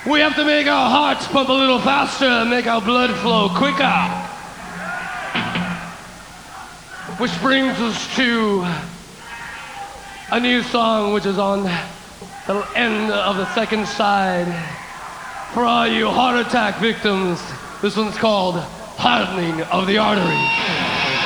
We have to make our hearts pump a little faster and make our blood flow quicker. Which brings us to a new song which is on the end of the second side. For all you heart attack victims, this one's called Hardening of the Artery.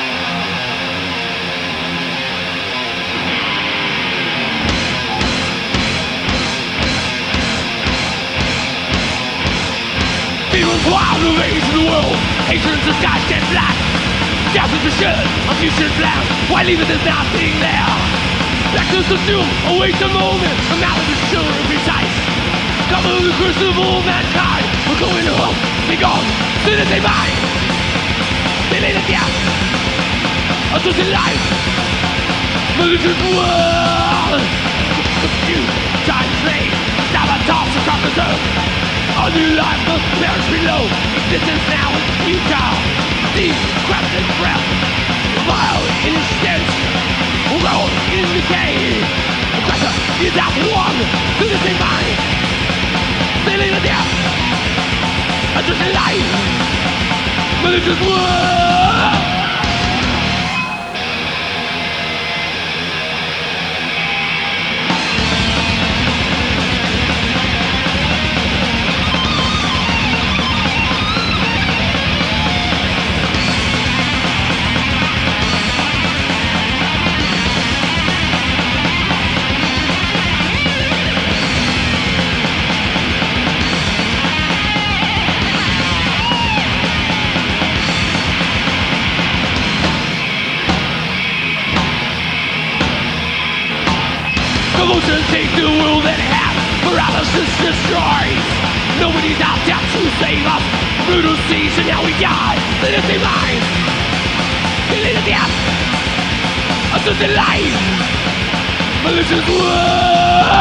Demons wild rage in the world. Hatred the skies get black. Death is the shirt, a future black. Why leave it as nothing there? Actors assume, await the moment. The mouth is sure and precise. Cover the curse of all mankind. We're going to hope, be gone. Sin is a mind. They lay the death. A twisted life. Malicious world. Confused, time slave. Sabotage across the earth. A new life must perish below. Existence now is futile. Deep, corrupted breath. Vile in its stench. Alone in decay. Aggressor is that one. To the same mind. Sailing the death. A twisted life. Malicious world. Commotion takes the world in half. Paralysis destroys. Nobody's out there to save us. Brutal siege and now we die. Let us save lives. Killing the death. A twisted life. Malicious world.